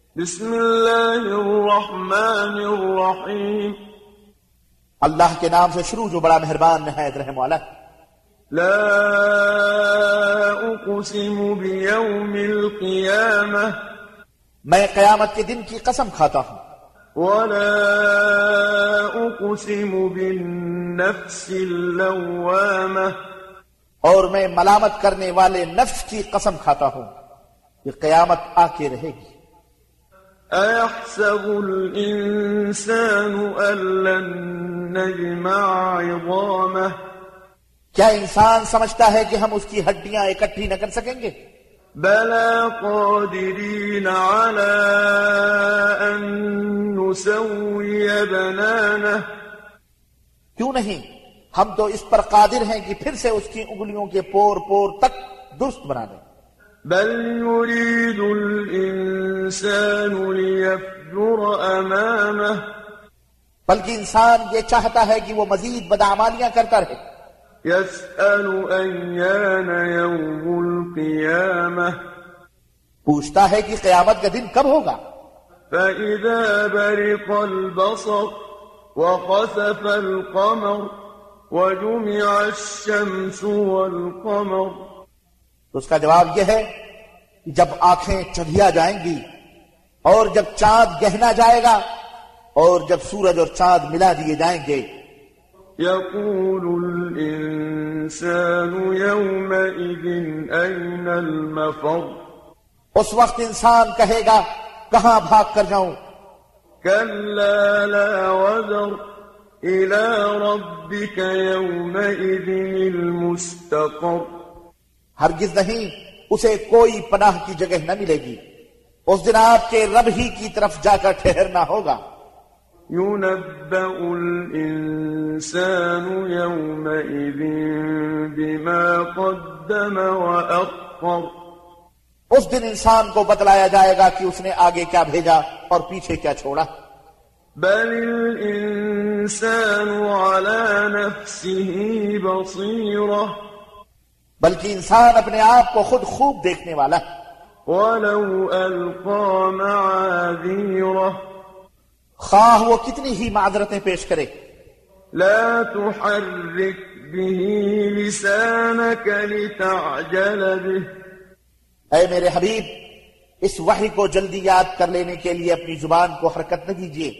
بسم الله الرحمن الرحيم. اللہ کے نام سے شروع جو بڑا مہربان نہایت رحم والا ہے. لا أقسم بيوم القيامة میں قیامت کے دن کی قسم کھاتا ہوں. ولا أقسم بالنفس اللوامة اور میں ملامت کرنے والے نفس کی قسم کھاتا ہوں کہ قیامت آ کے رہے گی. أيحسب الإنسان أن لن نجمع عظامه کیا انسان سمجھتا ہے کہ ہم اس کی ہڈیاں اکٹھی نہ کر سکیں گے؟ بلى قادرين على أن نسوي بنانه کیوں نہیں، ہم تو اس پر قادر ہیں کہ پھر سے اس کی انگلیوں کے پور پور تک درست بنا دیں. بل يريد الإنسان ليفجر أمامه بلکہ انسان یہ چاہتا ہے کہ وہ مزید بدعمالیاں کرتا رہے. يسأل أيان يوم القيامة پوچھتا ہے کہ قیامت کا دن کب ہوگا. فإذا برق البصر وخسف القمر وجمع الشمس والقمر تو اس کا جواب یہ ہے کہ جب آنکھیں چندھیا جائیں گی اور جب چاند گہنا جائے گا اور جب سورج اور چاند ملا دیے جائیں گے. يقول الإنسان يومئذ أين المفر اس وقت انسان کہے گا کہاں بھاگ کر جاؤں. كلا لا وزر إلى ربك يومئذ المستقر ہرگز نہیں، اسے کوئی پناہ کی جگہ نہ ملے گی. اس دن آپ کے رب ہی کی طرف جا کر ٹھہرنا ہوگا. ينبأ الإنسان يومئذ بما قدم وأخر اس دن انسان کو بتلایا جائے گا کہ اس نے آگے کیا بھیجا اور پیچھے کیا چھوڑا. بل الإنسان على نفسه بصيرة بلکہ انسان اپنے آپ کو خود خوب دیکھنے والا ہے. ولو ألقى معاذيره خواہ وہ کتنی ہی معذرتیں پیش کرے. لا تحرك به لسانك لتعجل به اے میرے حبیب، اس وحی کو جلدی یاد کر لینے کے لیے اپنی زبان کو حرکت نہ دیجیے.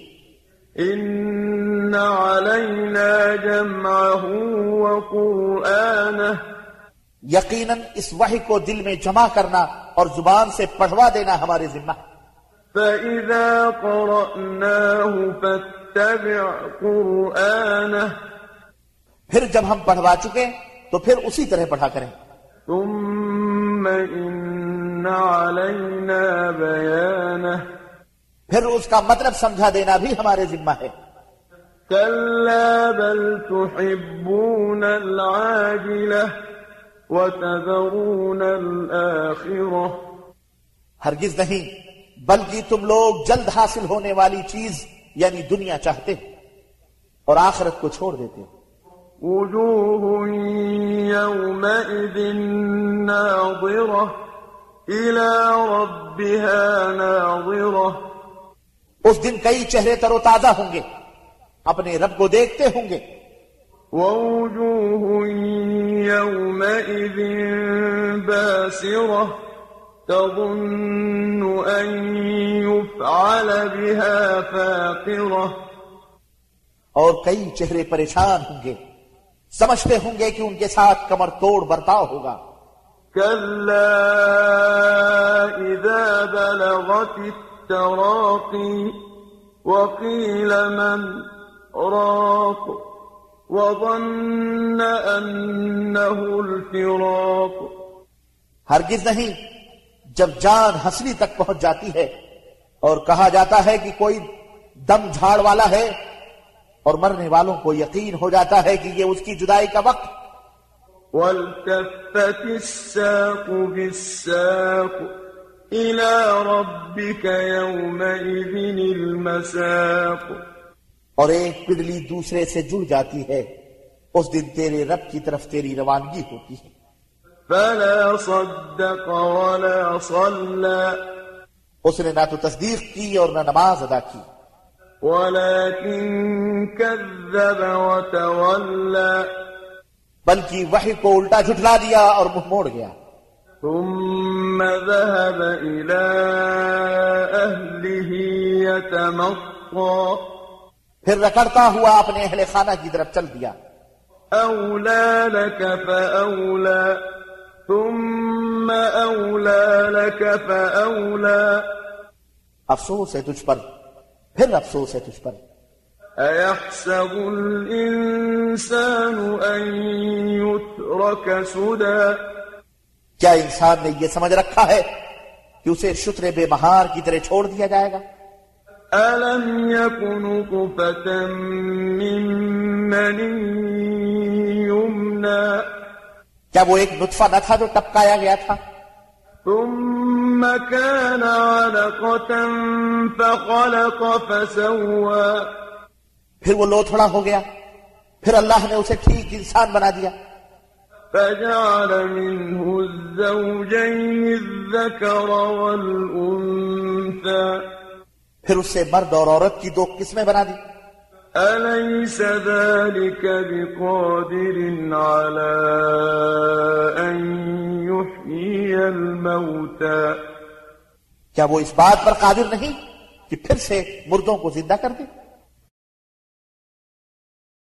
إن علينا جمعه وقرآنه یقیناً اس وحی کو دل میں جمع کرنا اور زبان سے پڑھوا دینا ہمارے ذمہ. فإذا قرأناه فاتبع قرآنه پھر جب ہم پڑھوا چکے تو پھر اسی طرح پڑھا کریں. ثم إن علينا بيانه پھر اس کا مطلب سمجھا دینا بھی ہمارے ذمہ ہے. كلا بل تحبون العاجلة وتذرون الآخرة ہرگز نہیں، بلکہ تم لوگ جلد حاصل ہونے والی چیز یعنی دنیا چاہتے اور آخرت کو چھوڑ دیتے. وجوه يومئذ ناظرة إلى ربها ناظرة اس دن کئی چہرے تر و تازہ ہوں گے، اپنے رب کو دیکھتے ہوں گے. ووجوه يومئذ باسرة تظن أن يفعل بها فاقرة اور کئی چہرے پریشان ہوں گے، سمجھتے ہوں گے کہ ان کے ساتھ کمر توڑ برتاؤ ہوگا. كلا إذا بلغت التراقي وقيل من راق وظن أنه الفراق ہرگز نہیں، جب جان ہنسلی تک پہنچ جاتی ہے اور کہا جاتا ہے کہ کوئی دم جھاڑ والا ہے اور مرنے والوں کو یقین ہو جاتا ہے کہ یہ اس کی جدائی کا وقت. والتفت الساق بالساق إلى ربك يومئذ المساق اور ایک پدلی دوسرے سے جڑ جاتی ہے، اس دن تیرے رب کی طرف تیری روانگی ہوتی ہے. فلا صدق ولا صلى اس نے نہ تو تصدیق کی اور نہ نماز ادا کی، ولكن كذب وتولى بلکہ وحی کو الٹا جھٹلا دیا اور منہ موڑ گیا۔ ثم ذهب إلى أهله يتمطى پھر رکڑتا ہوا اپنے اہل خانہ کی طرف چل دیا۔ أولى لك فأولى ثم أولى لك فأولى افسوس ہے تجھ پر، پھر افسوس ہے تجھ پر۔ أيحسب الإنسان أن يترك سدى کیا انسان نے یہ سمجھ رکھا ہے کہ اسے شتر بے مہار کی طرح چھوڑ دیا جائے گا؟ ألم يك نطفة من مني يمنى کیا وہ ایک نطفہ نہ تھا جو ٹپکایا گیا تھا؟ ثم كان علقة فخلق فسوى پھر وہ لوتھڑا ہو گیا، پھر اللہ نے اسے ٹھیک انسان بنا دیا، فجعل منه الزوجين الذكر والأنثى پھر اس سے مرد اور عورت کی دو قسمیں بنا دی۔ أليس ذلك بقادر على أن يحيي الموتى کیا وہ اس بات پر قادر نہیں کہ پھر سے مردوں کو زندہ کر دے؟